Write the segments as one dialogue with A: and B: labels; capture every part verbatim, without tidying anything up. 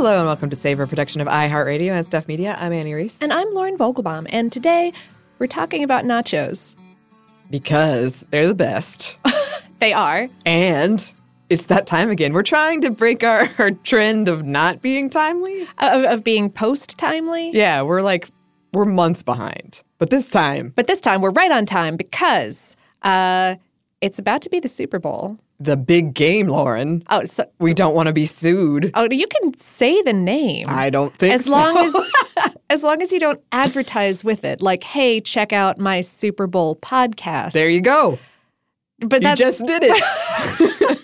A: Hello and welcome to Savor, production of iHeartRadio and Stuff Media. I'm Annie Reese.
B: And I'm Lauren Vogelbaum. And today we're talking about nachos.
A: Because they're the best.
B: They are.
A: And it's that time again. We're trying to break our, our trend of not being timely.
B: Of, of being post-timely.
A: Yeah, we're like, we're months behind. But this time.
B: But this time we're right on time because uh, it's about to be the Super Bowl.
A: The big game, Lauren.
B: Oh, so
A: we don't want to be sued.
B: Oh, you can say the name.
A: I don't think
B: as
A: so.
B: long as as long as you don't advertise with it, like, hey, check out my Super Bowl podcast.
A: There you go.
B: But
A: you
B: that's...
A: just did it.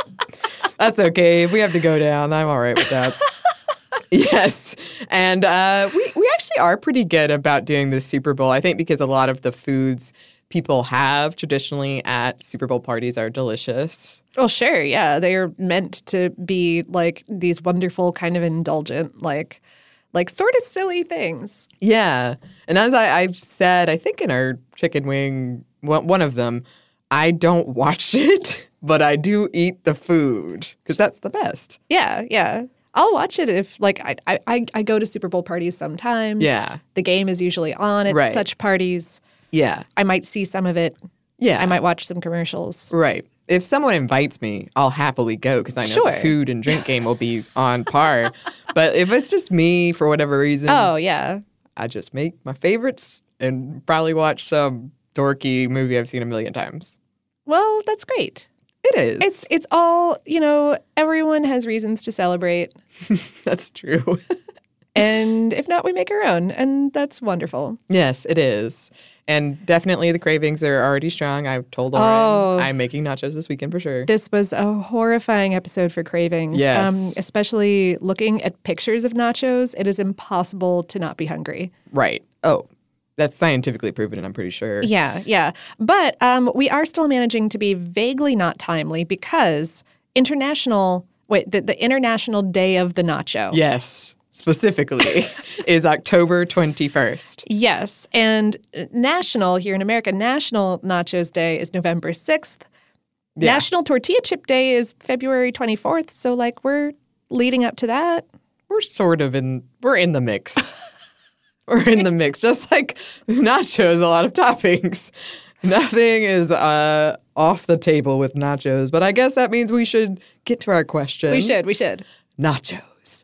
A: That's okay. If we have to go down, I'm all right with that. Yes. And uh, we, we actually are pretty good about doing the Super Bowl, I think, because a lot of the foods people have traditionally at Super Bowl parties are delicious.
B: Well, sure, yeah. They're meant to be like these wonderful kind of indulgent, like like sort of silly things.
A: Yeah. And as I, I've said, I think in our chicken wing, one of them, I don't watch it, but I do eat the food because that's the best.
B: Yeah, yeah. I'll watch it if, like, I, I, I go to Super Bowl parties sometimes.
A: Yeah.
B: The game is usually on at
A: right.
B: such parties.
A: Yeah.
B: I might see some of it.
A: Yeah.
B: I might watch some commercials.
A: Right. If someone invites me, I'll happily go because I know
B: sure.
A: the food and drink game will be on par. But if it's just me for whatever reason,
B: oh, yeah.
A: I just make my favorites and probably watch some dorky movie I've seen a million times.
B: Well, that's great.
A: It is.
B: It's it's all, you know, everyone has reasons to celebrate.
A: That's true.
B: And if not, we make our own. And that's wonderful.
A: Yes, it is. And definitely the cravings are already strong. I've told Lauren
B: oh,
A: I'm making nachos this weekend for sure.
B: This was a horrifying episode for cravings.
A: Yes.
B: Um, especially looking at pictures of nachos, it is impossible to not be hungry.
A: Right. Oh, that's scientifically proven, I'm pretty sure.
B: Yeah, yeah. But um, we are still managing to be vaguely not timely because international, wait, the, the International Day of the Nacho.
A: Yes. Specifically, is October twenty-first.
B: Yes. And national, here in America, National Nachos Day is November sixth. Yeah. National Tortilla Chip Day is February twenty-fourth. So, like, we're leading up to that.
A: We're sort of in, we're in the mix. We're in the mix. Just like nachos, a lot of toppings. Nothing is uh, off the table with nachos. But I guess that means we should get to our question.
B: We should, we should.
A: Nachos.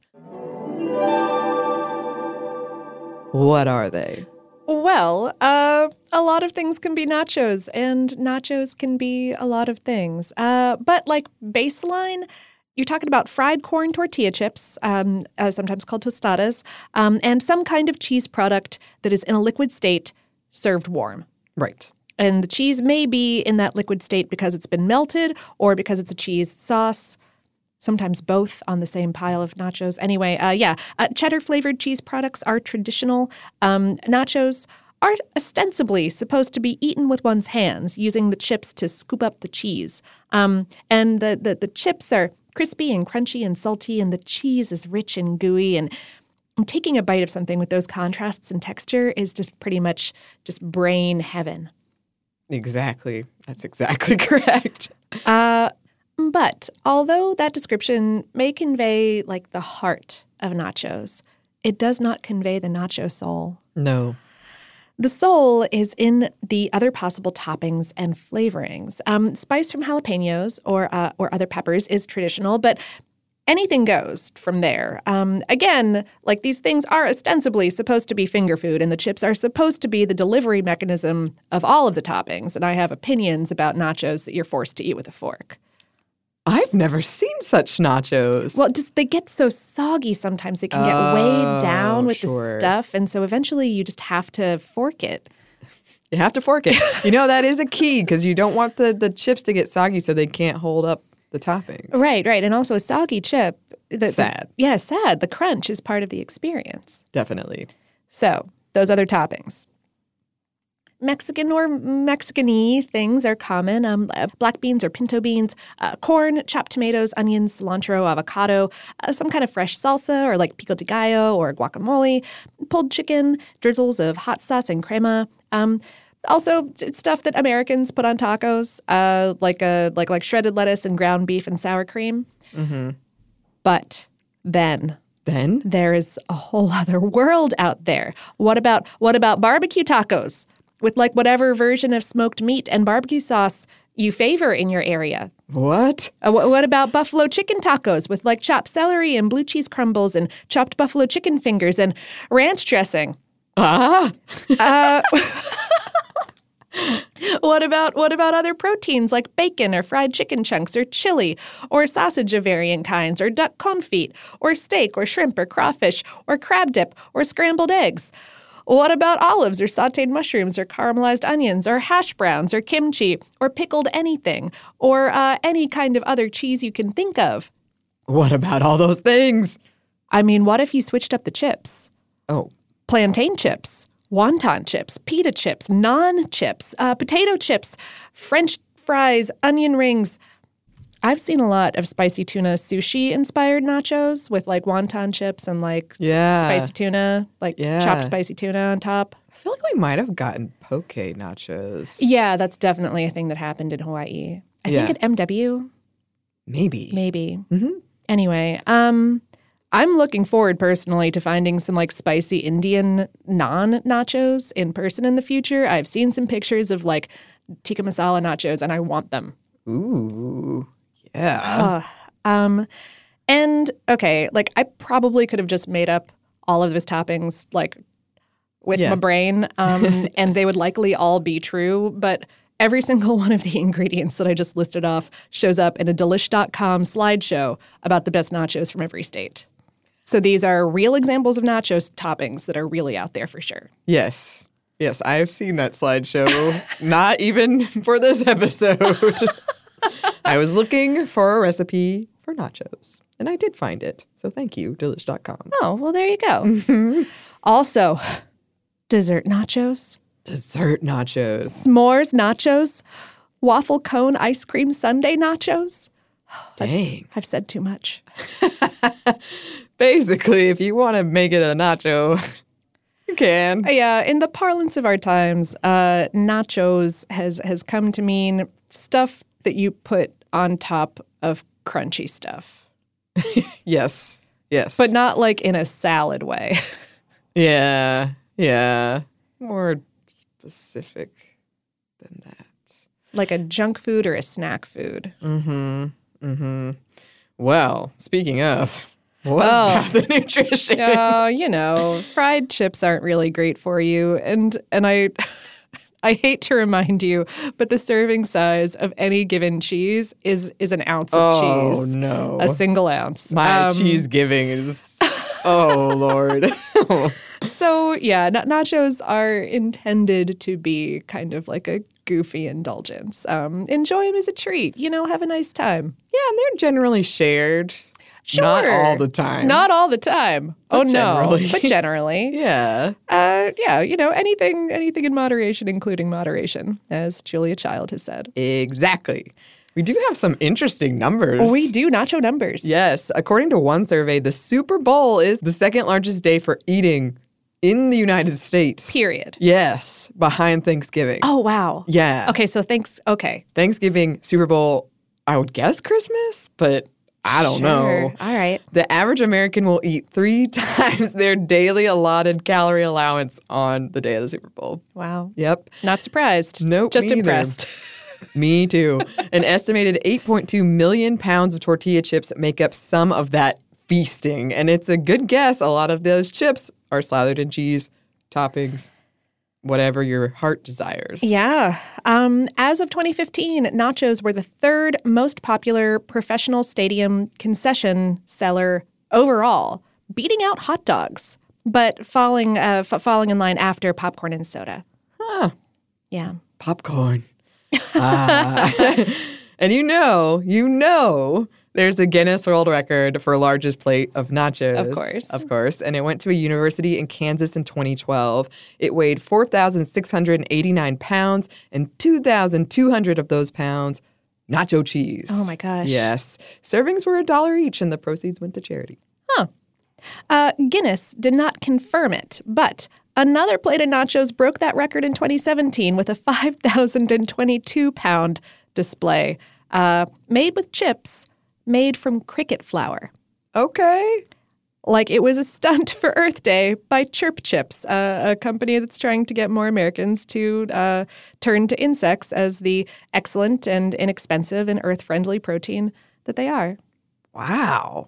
A: What are they?
B: Well, uh, a lot of things can be nachos, and nachos can be a lot of things. Uh, but like baseline, you're talking about fried corn tortilla chips, um, uh, sometimes called tostadas, um, and some kind of cheese product that is in a liquid state served warm.
A: Right.
B: And the cheese may be in that liquid state because it's been melted or because it's a cheese sauce. Sometimes both on the same pile of nachos. Anyway, uh, yeah, uh, cheddar-flavored cheese products are traditional. Um, nachos are ostensibly supposed to be eaten with one's hands, using the chips to scoop up the cheese. Um, and the, the the chips are crispy and crunchy and salty, and the cheese is rich and gooey. And taking a bite of something with those contrasts in texture is just pretty much just brain heaven.
A: Exactly. That's exactly correct.
B: Uh But although that description may convey, like, the heart of nachos, it does not convey the nacho soul.
A: No.
B: The soul is in the other possible toppings and flavorings. Um, spice from jalapenos or uh, or other peppers is traditional, but anything goes from there. Um, again, like, these things are ostensibly supposed to be finger food, and the chips are supposed to be the delivery mechanism of all of the toppings. And I have opinions about nachos that you're forced to eat with a fork.
A: I've never seen such nachos.
B: Well, just they get so soggy sometimes. They can get
A: oh,
B: weighed down with
A: sure.
B: the stuff. And so eventually you just have to fork it.
A: You have to fork it. You know, that is a key because you don't want the, the chips to get soggy so they can't hold up the toppings.
B: Right, right. And also a soggy chip. The,
A: sad.
B: The, yeah, sad. The crunch is part of the experience.
A: Definitely.
B: So those other toppings. Mexican or Mexican-y things are common. Um, black beans or pinto beans, uh, corn, chopped tomatoes, onions, cilantro, avocado, uh, some kind of fresh salsa or like pico de gallo or guacamole, pulled chicken, drizzles of hot sauce and crema. Um, also, stuff that Americans put on tacos, uh, like a like like shredded lettuce and ground beef and sour cream.
A: Mm-hmm.
B: But then
A: Then?
B: There is a whole other world out there. What about what about barbecue tacos with like whatever version of smoked meat and barbecue sauce you favor in your area?
A: What?
B: Uh, wh- what about buffalo chicken tacos with like chopped celery and blue cheese crumbles and chopped buffalo chicken fingers and ranch dressing?
A: Ah!
B: Uh, what about what about other proteins like bacon or fried chicken chunks or chili or sausage of varying kinds or duck confit or steak or shrimp or crawfish or crab dip or scrambled eggs? What about olives or sautéed mushrooms or caramelized onions or hash browns or kimchi or pickled anything or uh, any kind of other cheese you can think of?
A: What about all those things?
B: I mean, what if you switched up the chips?
A: Oh,
B: Plantain chips, wonton chips, pita chips, naan chips, uh, potato chips, French fries, onion rings. I've seen a lot of spicy tuna sushi-inspired nachos with like wonton chips and like s-
A: Yeah.
B: spicy tuna, like
A: Yeah.
B: chopped spicy tuna on top.
A: I feel like we might have gotten poke nachos.
B: Yeah, that's definitely a thing that happened in Hawaii. I
A: Yeah.
B: think at M W,
A: Maybe.
B: maybe.
A: Mhm.
B: Anyway, um, I'm looking forward personally to finding some like spicy Indian naan nachos in person in the future. I've seen some pictures of like tikka masala nachos and I want them.
A: Ooh. Yeah.
B: Um, and okay, like I probably could have just made up all of those toppings like with
A: Yeah.
B: my brain, um, and they would likely all be true, but every single one of the ingredients that I just listed off shows up in a delish dot com slideshow about the best nachos from every state. So these are real examples of nachos toppings that are really out there for sure.
A: Yes. Yes, I have seen that slideshow. Not even for this episode. I was looking for a recipe for nachos, and I did find it. So thank you, delish dot com.
B: Oh, well, there you go. Also, dessert nachos,
A: Dessert nachos.
B: s'mores nachos, waffle cone ice cream sundae nachos.
A: Dang.
B: I've said too much.
A: Basically, if you want to make it a nacho, you can.
B: Uh, Yeah, in the parlance of our times, uh, nachos has has come to mean stuff that you put on top of crunchy stuff,
A: Yes. Yes.
B: but not like in a salad way.
A: Yeah. Yeah. More specific than that.
B: Like a junk food or a snack food.
A: Mm-hmm. Mm-hmm. Well, speaking of, what
B: Oh.
A: about the nutrition?
B: Oh, you know, fried chips aren't really great for you, and and I. I hate to remind you, but the serving size of any given cheese is is an ounce of
A: Oh,
B: cheese.
A: no.
B: A single ounce.
A: My
B: Um,
A: cheese giving is, oh, Lord.
B: So, yeah, na- nachos are intended to be kind of like a goofy indulgence. Um, enjoy them as a treat. You know, have a nice time.
A: Yeah, and they're generally shared.
B: Sure.
A: Not all the time.
B: Not all the time.
A: But
B: oh, no.
A: generally.
B: But generally.
A: Yeah.
B: Uh, yeah, you know, anything anything in moderation, including moderation, as Julia Child has said.
A: Exactly. We do have some interesting numbers.
B: We do nacho numbers.
A: Yes. According to one survey, the Super Bowl is the second largest day for eating in the United States.
B: Period.
A: Yes. Behind Thanksgiving.
B: Oh, wow.
A: Yeah.
B: Okay, so thanks. Okay.
A: Thanksgiving, Super Bowl, I would guess Christmas, but I don't
B: Sure.
A: know.
B: All right.
A: The average American will eat three times their daily allotted calorie allowance on the day of the Super Bowl.
B: Wow.
A: Yep.
B: Not surprised.
A: Nope,
B: Just
A: me either.
B: impressed.
A: Me too. An estimated eight point two million pounds of tortilla chips make up some of that feasting. And it's a good guess a lot of those chips are slathered in cheese, toppings, whatever your heart desires.
B: Yeah. Um, as of twenty fifteen, nachos were the third most popular professional stadium concession seller overall, beating out hot dogs, but falling uh, f- falling in line after popcorn and soda.
A: Huh.
B: Yeah.
A: Popcorn. Ah. And you know, you know, there's a Guinness World Record for largest plate of nachos.
B: Of course.
A: Of course. And it went to a university in Kansas in twenty twelve. It weighed four thousand six hundred eighty-nine pounds, and two thousand two hundred of those pounds, nacho cheese.
B: Oh, my gosh.
A: Yes. Servings were a dollar each, and the proceeds went to charity.
B: Huh. Uh, Guinness did not confirm it, but another plate of nachos broke that record in twenty seventeen with a five thousand twenty-two pound display uh, made with chips made from cricket flour.
A: Okay.
B: like it was a stunt for Earth Day by Chirp Chips, uh, a company that's trying to get more Americans to uh, turn to insects as the excellent and inexpensive and Earth-friendly protein that they are.
A: Wow.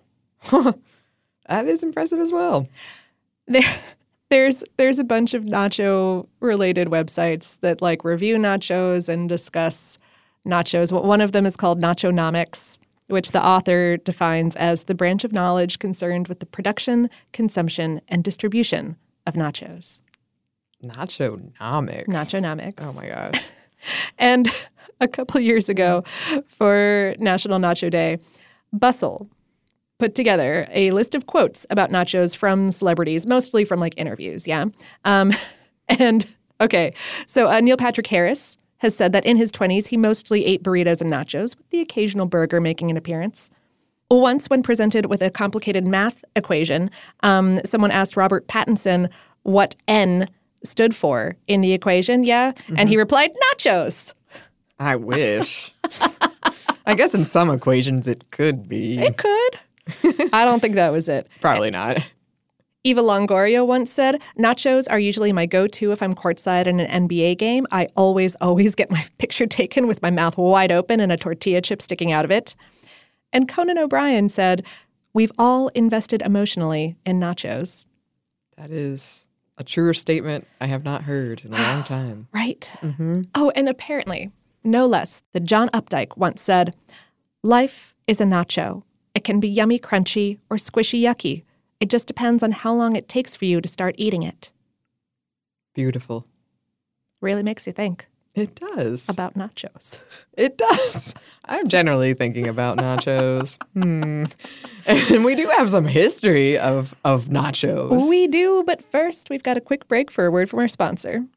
A: That is impressive as well.
B: There, there's there's a bunch of nacho-related websites that like review nachos and discuss nachos. One of them is called Nachonomics, which the author defines as the branch of knowledge concerned with the production, consumption, and distribution of nachos.
A: Nachonomics.
B: Nachonomics.
A: Oh, my gosh.
B: And a couple years ago, for National Nacho Day, Bustle put together a list of quotes about nachos from celebrities, mostly from, like, interviews, yeah? Um, and, okay, so uh, Neil Patrick Harris has said that in his twenties, he mostly ate burritos and nachos, with the occasional burger making an appearance. Once, when presented with a complicated math equation, um, someone asked Robert Pattinson what N stood for in the equation, yeah? Mm-hmm. And he replied, nachos.
A: I wish. I guess in some equations it could be.
B: It could. I don't think that was it.
A: Probably not.
B: Eva Longoria once said, nachos are usually my go-to if I'm courtside in an N B A game. I always, always get my picture taken with my mouth wide open and a tortilla chip sticking out of it. And Conan O'Brien said, we've all invested emotionally in nachos.
A: That is a truer statement I have not heard in a long time.
B: Right.
A: Mm-hmm.
B: Oh, and apparently, no less, the John Updike once said, life is a nacho. It can be yummy crunchy or squishy yucky. It just depends on how long it takes for you to start eating it.
A: Beautiful.
B: Really makes you think.
A: It does.
B: About nachos.
A: It does. I'm generally thinking about nachos. hmm. And we do have some history of, of nachos.
B: We do, but first we've got a quick break for a word from our sponsor.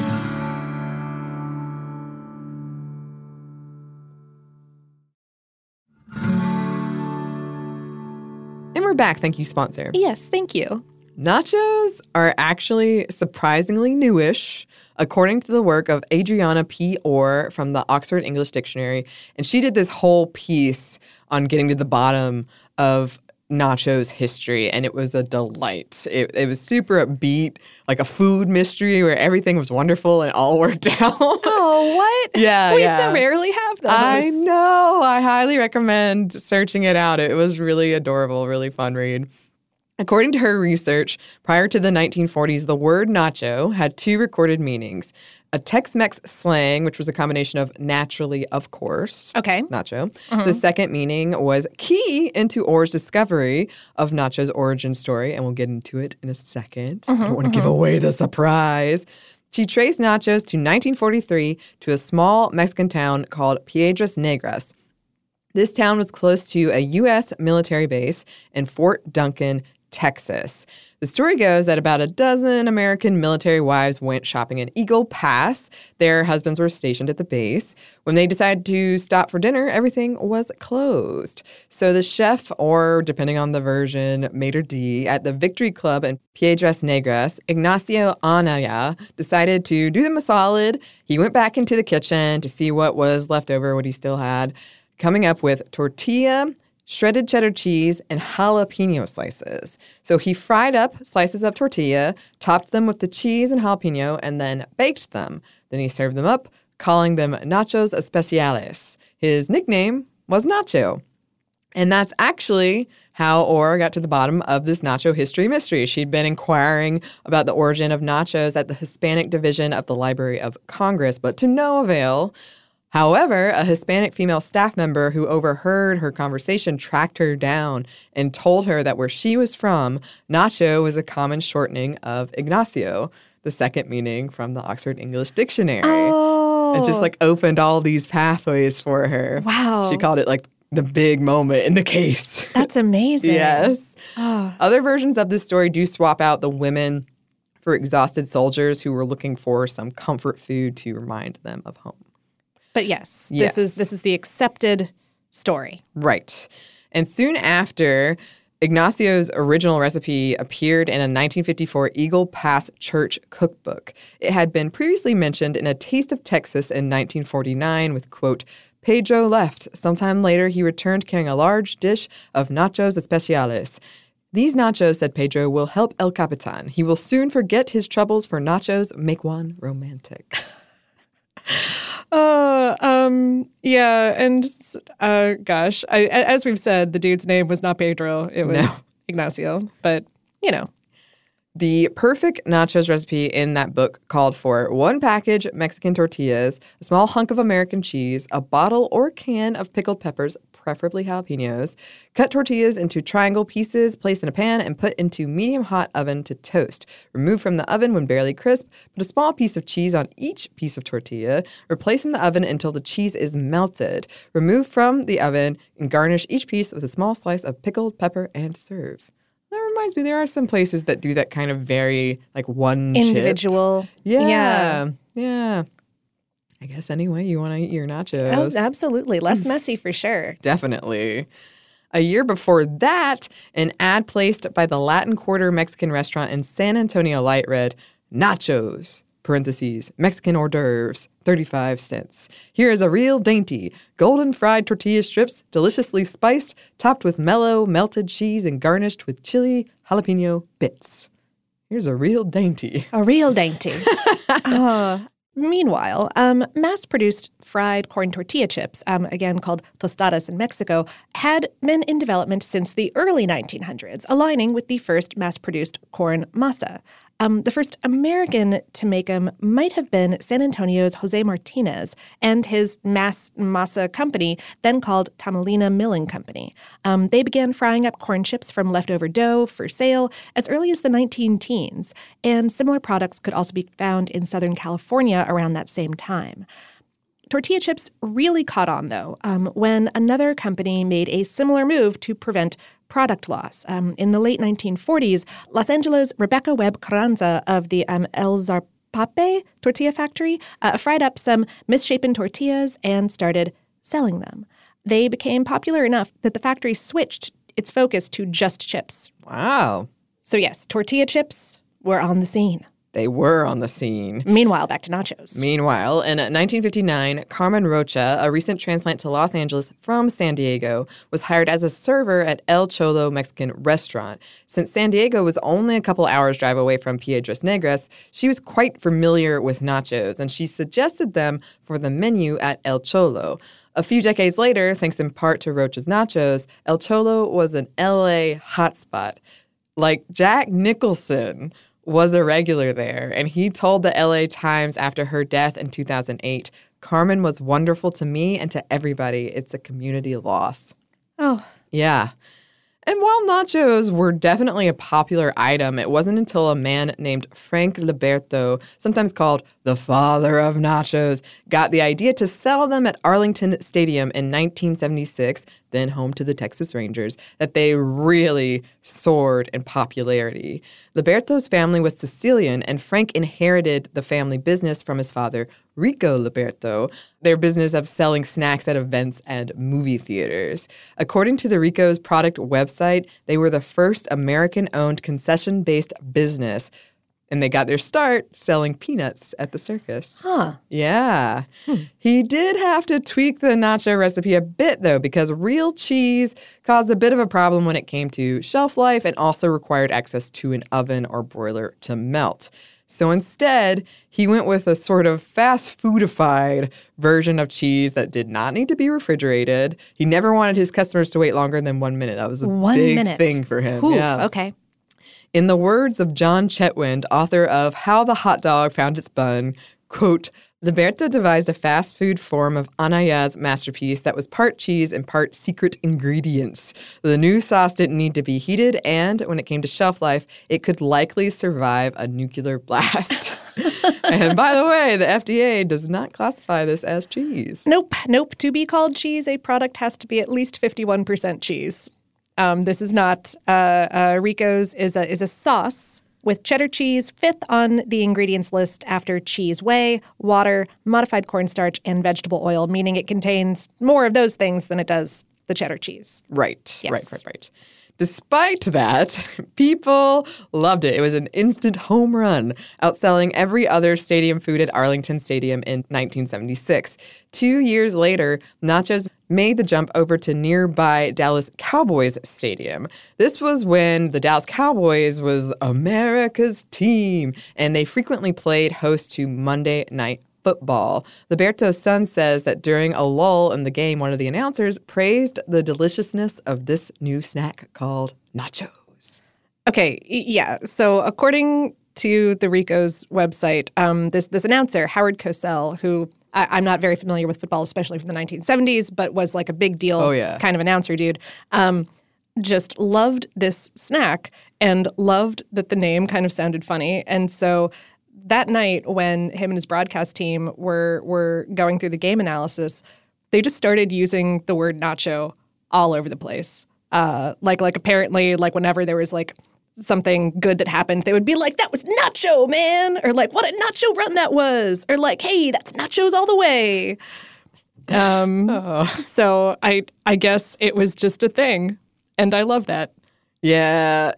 A: And we're back. Thank you, sponsor.
B: Yes, thank you.
A: Nachos are actually surprisingly newish, according to the work of Adriana P. Orr from the Oxford English Dictionary. And she did this whole piece on getting to the bottom of nachos history, and it was a delight. It, it was super upbeat, like a food mystery where everything was wonderful and all worked out.
B: Oh, what?
A: Yeah,
B: we
A: yeah.
B: so rarely have those.
A: I know. I highly recommend searching it out. It was really adorable, really fun read. According to her research, prior to the nineteen forties, the word nacho had two recorded meanings. A Tex-Mex slang, which was a combination of naturally, of course,
B: okay,
A: nacho.
B: Mm-hmm.
A: The second meaning was key into Orr's discovery of nacho's origin story, and we'll get into it in a second. Mm-hmm, I don't want to mm-hmm. give away the surprise. She traced nachos to nineteen forty-three to a small Mexican town called Piedras Negras. This town was close to a U S military base in Fort Duncan, Texas. The story goes that about a dozen American military wives went shopping in Eagle Pass. Their husbands were stationed at the base. When they decided to stop for dinner, everything was closed. So the chef, or depending on the version, maitre d', at the Victory Club in Piedras Negras, Ignacio Anaya, decided to do them a solid. He went back into the kitchen to see what was left over, what he still had, coming up with tortilla, shredded cheddar cheese, and jalapeno slices. So he fried up slices of tortilla, topped them with the cheese and jalapeno, and then baked them. Then he served them up, calling them nachos especiales. His nickname was Nacho. And that's actually how Orr got to the bottom of this nacho history mystery. She'd been inquiring about the origin of nachos at the Hispanic division of the Library of Congress, but to no avail. However, a Hispanic female staff member who overheard her conversation tracked her down and told her that where she was from, nacho was a common shortening of Ignacio, the second meaning from the Oxford English Dictionary.
B: Oh.
A: It just like opened all these pathways for her.
B: Wow.
A: She called it like the big moment in the case.
B: That's amazing.
A: Yes.
B: Oh.
A: Other versions of this story do swap out the women for exhausted soldiers who were looking for some comfort food to remind them of home.
B: But yes,
A: yes,
B: this is this is the accepted story.
A: Right. And soon after, Ignacio's original recipe appeared in a nineteen fifty-four Eagle Pass Church cookbook. It had been previously mentioned in A Taste of Texas in nineteen forty-nine with, quote, Pedro left. Sometime later, he returned carrying a large dish of nachos especiales. These nachos, said Pedro, will help El Capitan. He will soon forget his troubles, for nachos make one romantic.
B: Uh, um, yeah, and uh, gosh, I, as we've said, the dude's name was not Pedro; it was
A: No.
B: Ignacio. But you know,
A: the perfect nachos recipe in that book called for one package Mexican tortillas, a small hunk of American cheese, a bottle or can of pickled peppers, preferably jalapenos, cut tortillas into triangle pieces, place in a pan, and put into medium-hot oven to toast. Remove from the oven when barely crisp, put a small piece of cheese on each piece of tortilla, or place in the oven until the cheese is melted. Remove from the oven and garnish each piece with a small slice of pickled pepper and serve. That reminds me, there are some places that do that kind of very, like, one
B: individual.
A: chip. Yeah.
B: Yeah.
A: Yeah. I guess any way you want to eat your nachos.
B: Oh, absolutely. Less messy for sure.
A: Definitely. A year before that, an ad placed by the Latin Quarter Mexican restaurant in San Antonio Light read, nachos, parentheses, Mexican hors d'oeuvres, thirty-five cents. Here is a real dainty, golden fried tortilla strips, deliciously spiced, topped with mellow, melted cheese and garnished with chili jalapeno bits. Here's a real dainty.
B: A real dainty. uh, Meanwhile, um, mass-produced fried corn tortilla chips, um, again called tostadas in Mexico, had been in development since the early nineteen hundreds, aligning with the first mass-produced corn masa. Um, the first American to make them might have been San Antonio's Jose Martinez and his mass masa company, then called Tamalina Milling Company. Um, they began frying up corn chips from leftover dough for sale as early as the nineteen teens, and similar products could also be found in Southern California around that same time. Tortilla chips really caught on, though, um, when another company made a similar move to prevent product loss. Um, in the late nineteen forties, Los Angeles' Rebecca Webb Carranza of the um, El Zarpape tortilla factory uh, fried up some misshapen tortillas and started selling them. They became popular enough that the factory switched its focus to just chips.
A: Wow.
B: So yes, tortilla chips were on the scene.
A: They were on the scene.
B: Meanwhile, back to nachos.
A: Meanwhile, in nineteen fifty-nine, Carmen Rocha, a recent transplant to Los Angeles from San Diego, was hired as a server at El Cholo Mexican restaurant. Since San Diego was only a couple hours drive away from Piedras Negras, she was quite familiar with nachos, and she suggested them for the menu at El Cholo. A few decades later, thanks in part to Rocha's nachos, El Cholo was an L A hotspot. Like Jack Nicholson was a regular there, and he told the L A Times after her death in two thousand eight, Carmen was wonderful to me and to everybody. It's a community loss.
B: Oh.
A: Yeah. And while nachos were definitely a popular item, it wasn't until a man named Frank Liberto, sometimes called the father of nachos, got the idea to sell them at Arlington Stadium in nineteen seventy-six, then home to the Texas Rangers, that they really soared in popularity. Liberto's family was Sicilian, and Frank inherited the family business from his father, Rico Liberto, their business of selling snacks at events and movie theaters. According to the Rico's product website, they were the first American-owned concession-based business, and they got their start selling peanuts at the circus.
B: Huh.
A: Yeah. Hmm. He did have to tweak the nacho recipe a bit, though, because real cheese caused a bit of a problem when it came to shelf life and also required access to an oven or broiler to melt. So instead, he went with a sort of fast foodified version of cheese that did not need to be refrigerated. He never wanted his customers to wait longer than one minute. That was a
B: one
A: big
B: minute.
A: thing for him.
B: Oof,
A: yeah.
B: Okay.
A: In the words of John Chetwynd, author of How the Hot Dog Found Its Bun, quote, Liberto devised a fast food form of Anaya's masterpiece that was part cheese and part secret ingredients. The new sauce didn't need to be heated, and when it came to shelf life, it could likely survive a nuclear blast. And by the way, the F D A does not classify this as cheese.
B: Nope. Nope. To be called cheese, a product has to be at least fifty-one percent cheese. Um, this is not uh, uh, Rico's is a is a sauce with cheddar cheese, fifth on the ingredients list after cheese whey, water, modified cornstarch, and vegetable oil, meaning it contains more of those things than it does the cheddar cheese.
A: Right,
B: Yes.
A: right, right, right. Despite that, people loved it. It was an instant home run, outselling every other stadium food at Arlington Stadium in nineteen seventy-six. Two years later, nachos made the jump over to nearby Dallas Cowboys Stadium. This was when the Dallas Cowboys was America's team, and they frequently played host to Monday Night Football. Liberto Sun says that during a lull in the game, one of the announcers praised the deliciousness of this new snack called nachos.
B: Okay, yeah. So according to the Rico's website, um, this this announcer, Howard Cosell, who I, I'm not very familiar with football, especially from the nineteen seventies, but was like a big deal
A: oh, yeah.
B: kind of announcer dude, um, just loved this snack and loved that the name kind of sounded funny. And so that night when him and his broadcast team were were going through the game analysis, they just started using the word nacho all over the place. Uh, like like apparently like whenever there was like something good that happened, they would be like, that was nacho, man, or like, what a nacho run that was, or like, hey, that's nachos all the way. Um, oh. So I I guess it was just a thing, and I love that.
A: Yeah.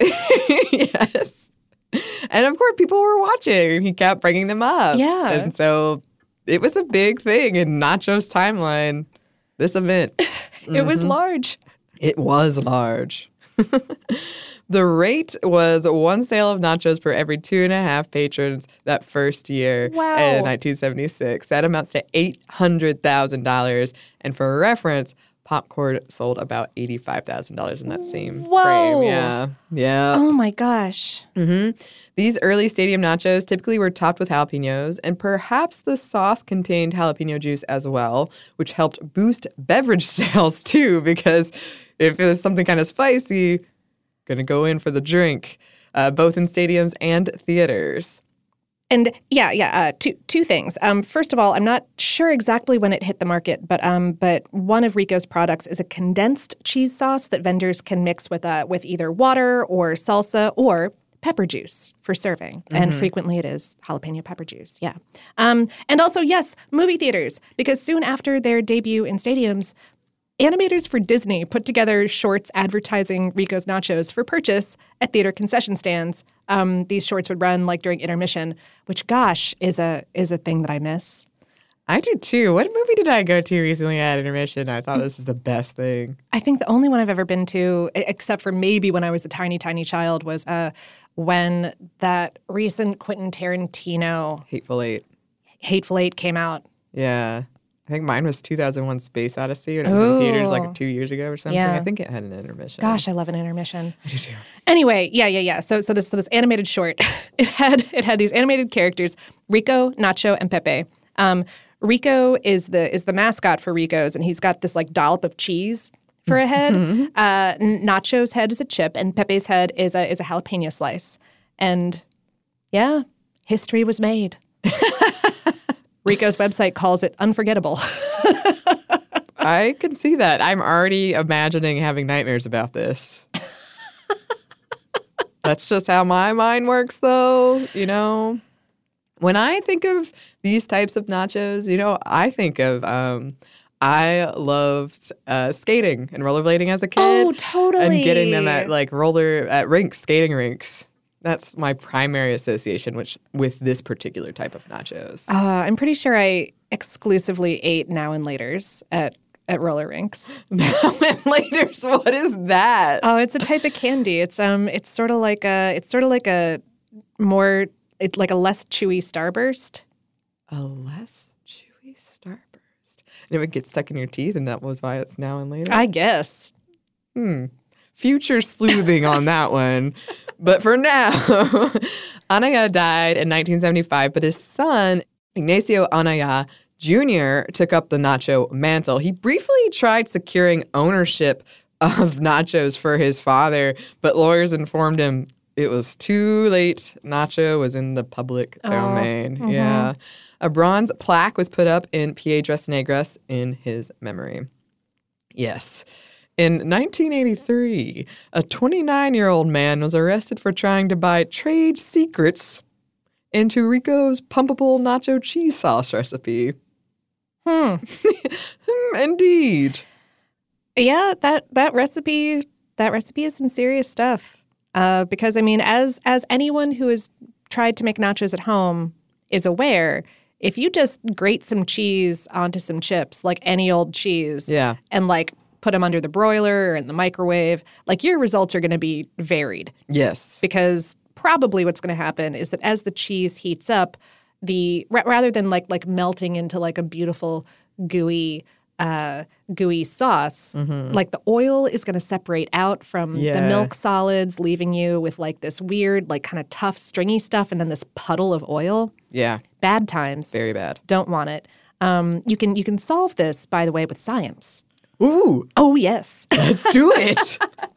A: Yes. And of course, people were watching, and he kept bringing them up.
B: Yeah.
A: And so it was a big thing in Nacho's timeline, this event.
B: It mm-hmm. was large.
A: It was large. The rate was one sale of nachos per every two and a half patrons that first year
B: wow.
A: in nineteen seventy-six. That amounts to eight hundred thousand dollars. And for reference, popcorn sold about eighty-five thousand dollars in that same
B: Whoa.
A: frame. Yeah. Yeah.
B: Oh, my gosh.
A: Mm-hmm. These early stadium nachos typically were topped with jalapenos, and perhaps the sauce contained jalapeno juice as well, which helped boost beverage sales too, because if it was something kind of spicy, going to go in for the drink, uh, both in stadiums and theaters.
B: And yeah, yeah, uh, two two things. Um, first of all, I'm not sure exactly when it hit the market, but um, but one of Rico's products is a condensed cheese sauce that vendors can mix with uh, with either water or salsa or pepper juice for serving. Mm-hmm. And frequently it is jalapeno pepper juice, yeah. Um, and also, yes, movie theaters, because soon after their debut in stadiums, animators for Disney put together shorts advertising Rico's Nachos for purchase at theater concession stands. Um, these shorts would run like during intermission, which, gosh, is a is a thing that I miss.
A: I do too. What movie did I go to recently at intermission? I thought this is the best thing.
B: I think the only one I've ever been to, except for maybe when I was a tiny, tiny child, was uh, when that recent Quentin Tarantino
A: Hateful Eight.
B: Hateful Eight came out.
A: Yeah. I think mine was two thousand one Space Odyssey, and it was Ooh. in theaters like two years ago or something.
B: Yeah.
A: I think it had an intermission.
B: Gosh, I love an intermission.
A: I do too.
B: Anyway, yeah, yeah, yeah. So, so this, so this animated short, it had it had these animated characters: Rico, Nacho, and Pepe. Um, Rico is the is the mascot for Rico's, and he's got this like dollop of cheese for a head. uh, Nacho's head is a chip, and Pepe's head is a is a jalapeno slice. And yeah, history was made. Rico's website calls it unforgettable.
A: I can see that. I'm already imagining having nightmares about this. That's just how my mind works, though, you know. When I think of these types of nachos, you know, I think of, um, I loved uh, skating and rollerblading as a kid.
B: Oh, totally.
A: And getting them at, like, roller, at rinks, skating rinks. That's my primary association with, with this particular type of nachos.
B: Uh, I'm pretty sure I exclusively ate Now and Laters at, at roller rinks.
A: Now and Laters? What is that?
B: Oh, it's a type of candy. It's um, it's sort of like a, it's sort of like a more, it's like a less chewy Starburst.
A: A less chewy Starburst. And it would get stuck in your teeth, and that was why it's Now and Later?
B: I guess.
A: Hmm. Future sleuthing on that one. But for now, Anaya died in nineteen seventy-five, but his son, Ignacio Anaya Junior, took up the nacho mantle. He briefly tried securing ownership of nachos for his father, but lawyers informed him it was too late. Nacho was in the public
B: oh,
A: domain.
B: Mm-hmm.
A: Yeah. A bronze plaque was put up in Piedras Negras in his memory. Yes. In nineteen eighty-three, a twenty-nine-year-old man was arrested for trying to buy trade secrets into Rico's pumpable nacho cheese sauce recipe.
B: Hmm.
A: Indeed.
B: Yeah, that that recipe that recipe is some serious stuff. Uh, because I mean, as as anyone who has tried to make nachos at home is aware, if you just grate some cheese onto some chips, like any old cheese,
A: Yeah.
B: and like put them under the broiler or in the microwave, like your results are going to be varied.
A: Yes.
B: Because probably what's going to happen is that as the cheese heats up, the ra- rather than like like melting into like a beautiful gooey uh, gooey sauce,
A: Mm-hmm.
B: like the oil is going to separate out from
A: Yeah.
B: the milk solids, leaving you with like this weird, like kind of tough, stringy stuff, and then this puddle of oil.
A: Yeah.
B: Bad times.
A: Very bad.
B: Don't want it. Um, you can you can solve this, by the way, with science.
A: Ooh,
B: Oh yes.
A: let's do it.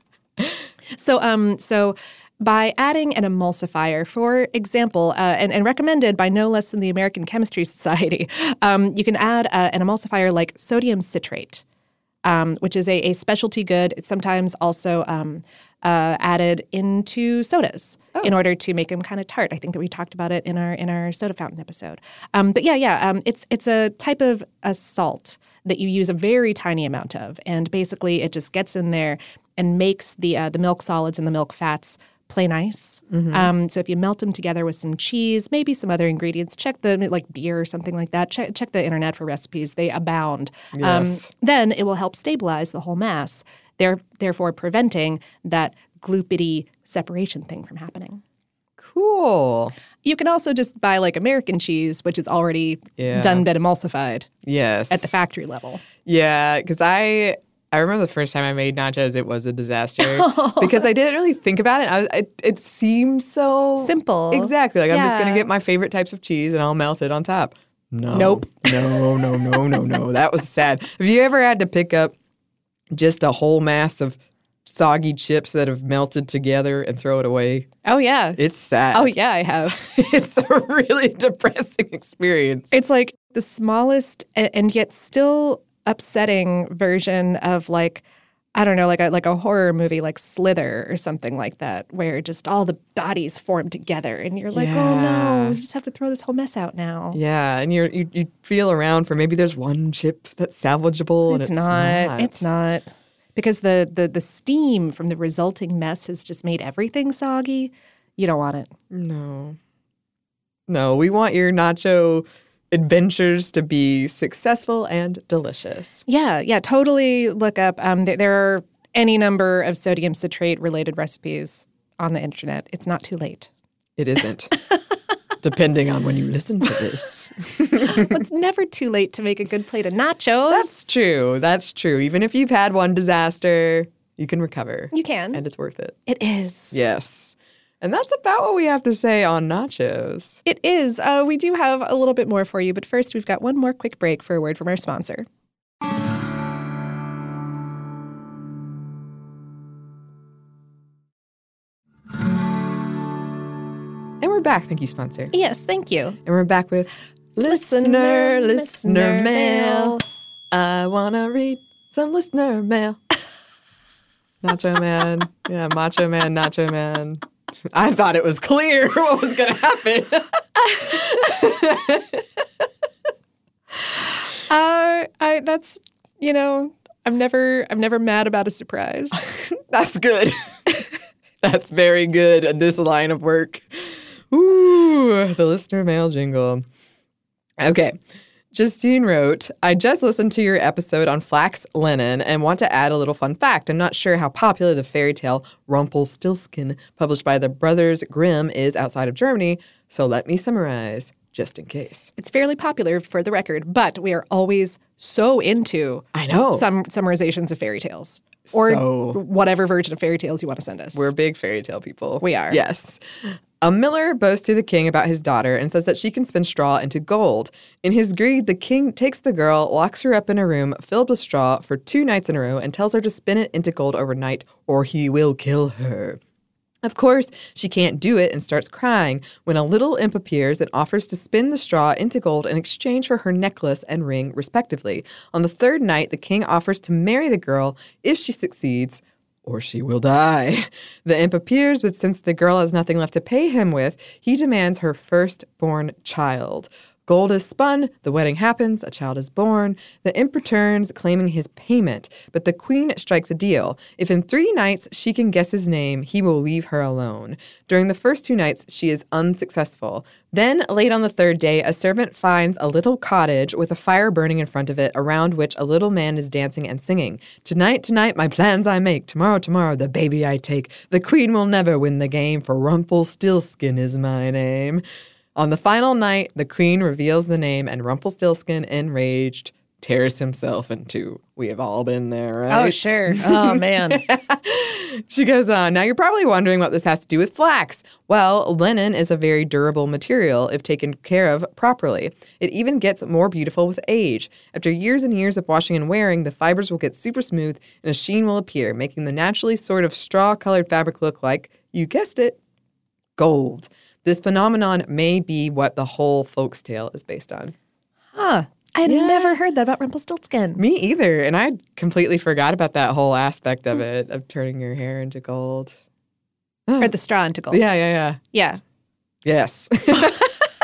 B: So um so. By adding an emulsifier, for example, uh, and, and recommended by no less than the American Chemistry Society, um, you can add uh, an emulsifier like sodium citrate, um, which is a, a specialty good. It's sometimes also um, uh, added into sodas
A: Oh.
B: in order to make them kind of tart. I think that we talked about it in our in our soda fountain episode. Um, but yeah, yeah, um, it's it's a type of a salt that you use a very tiny amount of, and basically it just gets in there and makes the uh, the milk solids and the milk fats play nice.
A: Mm-hmm.
B: Um, so if you melt them together with some cheese, maybe some other ingredients, check the like beer or something like that. Check check the internet for recipes; they abound.
A: Yes.
B: Um, then it will help stabilize the whole mass, there, therefore preventing that gloopity separation thing from happening.
A: Cool.
B: You can also just buy like American cheese, which is already
A: Yeah.
B: done been emulsified
A: Yes.
B: at the factory level.
A: Yeah, because I I remember the first time I made nachos, it was a disaster because I didn't really think about it. I was, it, it seemed so
B: Simple.
A: Exactly. Like I'm just
B: Yeah.
A: gonna get my favorite types of cheese and I'll melt it on top. No.
B: Nope.
A: No, no, no, no, no. That was sad. Have you ever had to pick up just a whole mass of soggy chips that have melted together and throw it away?
B: Oh yeah.
A: It's sad.
B: Oh yeah, I have.
A: It's a really depressing experience.
B: It's like the smallest a- and yet still upsetting version of like, I don't know, like a like a horror movie like Slither or something like that, where just all the bodies form together and you're like, oh
A: Yeah.
B: no, we just have to throw this whole mess out now.
A: Yeah, and you're, you you feel around for maybe there's one chip that's salvageable, and
B: It's,
A: it's
B: not,
A: not.
B: It's not. Because the, the the steam from the resulting mess has just made everything soggy. You don't want it.
A: No, no. We want your nacho adventures to be successful and delicious.
B: Yeah, yeah, totally look up. Um, th- there are any number of sodium citrate related recipes on the internet. It's not too late.
A: It isn't, depending on when you listen to this.
B: Well, it's never too late to make a good plate of nachos.
A: That's true. That's true. Even if you've had one disaster, you can recover,
B: You can.
A: and it's worth it.
B: It is.
A: Yes. And that's about what we have to say on nachos.
B: It is. Uh, we do have a little bit more for you, but first we've got one more quick break for a word from our sponsor.
A: And we're back. Thank you, sponsor.
B: Yes, thank you.
A: And we're back with listener, listener mail. I want to read some listener mail. Nacho Man. Yeah, Macho Man, Nacho Man. I thought it was clear what was going to happen.
B: Uh, I that's you know I'm never I'm never mad about a surprise.
A: That's good. That's very good in this line of work. Ooh, the listener mail jingle. Okay. Justine wrote, I just listened to your episode on flax linen and want to add a little fun fact. I'm not sure how popular the fairy tale Rumpelstiltskin, published by the Brothers Grimm, is outside of Germany, so let me summarize, just in case.
B: It's fairly popular for the record, but we are always so into
A: I know.
B: some summarizations of fairy tales or
A: So-
B: whatever version of fairy tales you want to send us.
A: We're big fairy tale people.
B: We are.
A: Yes. A miller boasts to the king about his daughter and says that she can spin straw into gold. In his greed, the king takes the girl, locks her up in a room filled with straw for two nights in a row, and tells her to spin it into gold overnight or he will kill her. Of course, she can't do it and starts crying when a little imp appears and offers to spin the straw into gold in exchange for her necklace and ring, respectively. On the third night, the king offers to marry the girl if she succeeds, or she will die. The imp appears, but since the girl has nothing left to pay him with, he demands her firstborn child. Gold is spun, the wedding happens, a child is born. The imp returns, claiming his payment. But the queen strikes a deal. If in three nights she can guess his name, he will leave her alone. During the first two nights, she is unsuccessful. Then, late on the third day, a servant finds a little cottage with a fire burning in front of it, around which a little man is dancing and singing. Tonight, tonight, my plans I make. Tomorrow, tomorrow, the baby I take. The queen will never win the game, for Rumpelstiltskin is my name. On the final night, the queen reveals the name, and Rumpelstiltskin, enraged, tears himself in two. We have all been there, right?
B: Oh, sure. Oh, man.
A: She goes on, now you're probably wondering what this has to do with flax. Well, linen is a very durable material if taken care of properly. It even gets more beautiful with age. After years and years of washing and wearing, the fibers will get super smooth and a sheen will appear, making the naturally sort of straw-colored fabric look like, you guessed it, gold. This phenomenon may be what the whole folktale is based on.
B: Huh. I had
A: Yeah.
B: never heard that about Rumpelstiltskin.
A: Me either. And I completely forgot about that whole aspect of it, of turning your hair into gold.
B: Or the straw into gold.
A: Yeah, yeah, yeah.
B: Yeah.
A: Yes. It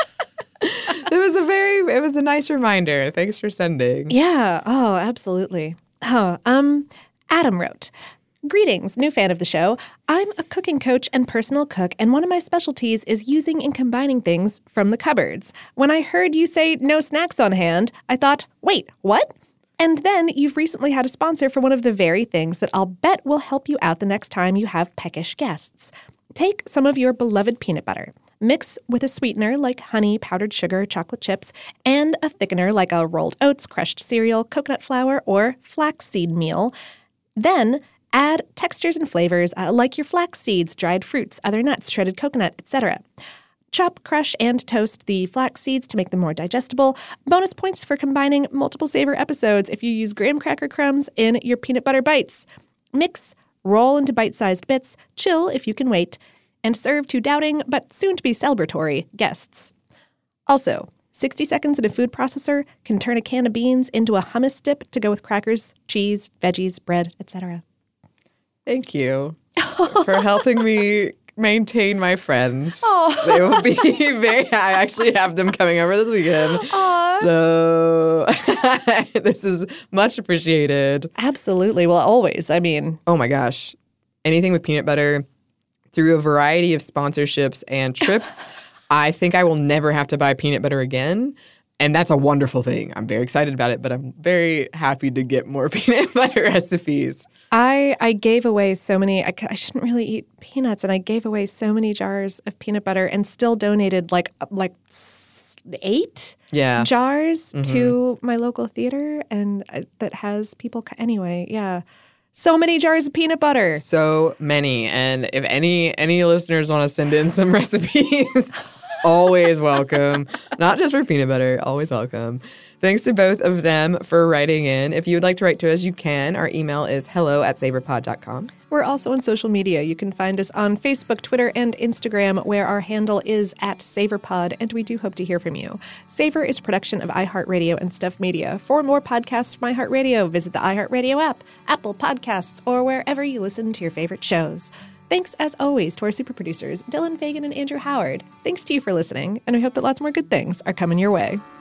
A: was a very, it was a nice reminder. Thanks for sending.
B: Yeah. Oh, absolutely. Oh, um, Adam wrote, greetings, new fan of the show. I'm a cooking coach and personal cook, and one of my specialties is using and combining things from the cupboards. When I heard you say no snacks on hand, I thought, wait, what? And then you've recently had a sponsor for one of the very things that I'll bet will help you out the next time you have peckish guests. Take some of your beloved peanut butter. Mix with a sweetener like honey, powdered sugar, chocolate chips, and a thickener like a rolled oats, crushed cereal, coconut flour, or flaxseed meal. Then add textures and flavors uh, like your flax seeds, dried fruits, other nuts, shredded coconut, et cetera. Chop, crush, and toast the flax seeds to make them more digestible. Bonus points for combining multiple savor episodes if you use graham cracker crumbs in your peanut butter bites. Mix, roll into bite-sized bits, chill if you can wait, and serve to doubting but soon-to-be celebratory guests. Also, sixty seconds in a food processor can turn a can of beans into a hummus dip to go with crackers, cheese, veggies, bread, et cetera.
A: Thank you for helping me maintain my friends.
B: Oh.
A: They will be very, I actually have them coming over this weekend.
B: Aw.
A: So this is much appreciated.
B: Absolutely. Well, always. I mean,
A: Oh my gosh. Anything with peanut butter through a variety of sponsorships and trips, I think I will never have to buy peanut butter again. And that's a wonderful thing. I'm very excited about it, but I'm very happy to get more peanut butter recipes.
B: I I gave away so many, I, c- I shouldn't really eat peanuts, and I gave away so many jars of peanut butter and still donated like like s- eight
A: Yeah.
B: jars to my local theater, and uh, that has people, co- anyway, yeah. So many jars of peanut butter.
A: So many. And if any any listeners want to send in some recipes, always welcome. Not just for peanut butter, always welcome. Thanks to both of them for writing in. If you would like to write to us, you can. Our email is hello at saberpod dot com.
B: We're also on social media. You can find us on Facebook, Twitter, and Instagram, where our handle is at SaverPod, and we do hope to hear from you. Savor is a production of iHeartRadio and Stuff Media. For more podcasts from iHeartRadio, visit the iHeartRadio app, Apple Podcasts, or wherever you listen to your favorite shows. Thanks, as always, to our super producers, Dylan Fagan and Andrew Howard. Thanks to you for listening, and we hope that lots more good things are coming your way.